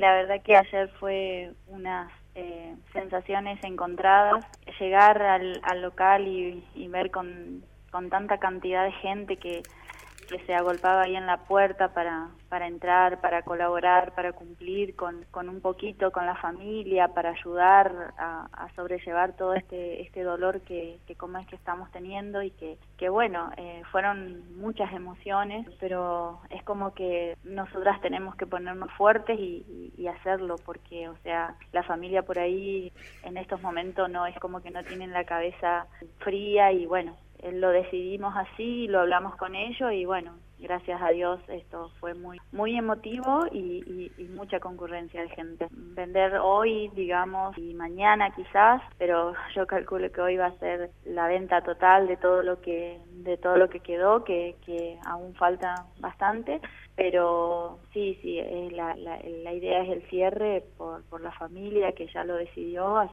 la verdad que ayer fue unas sensaciones encontradas. Llegar al local y ver con tanta cantidad de gente que se agolpaba ahí en la puerta para entrar, para colaborar, para cumplir con un poquito con la familia, para ayudar a sobrellevar todo este dolor que como es que estamos teniendo y que bueno, fueron muchas emociones, pero es como que nosotras tenemos que ponernos fuertes y hacerlo, porque o sea, la familia por ahí en estos momentos no es como que no tienen la cabeza fría y bueno, lo decidimos así, lo hablamos con ellos y bueno, gracias a Dios esto fue muy emotivo y mucha concurrencia de gente. Vender hoy, digamos, y mañana quizás, pero yo calculo que hoy va a ser la venta total de todo lo que quedó, que aún falta bastante, pero sí, la idea es el cierre por la familia que ya lo decidió,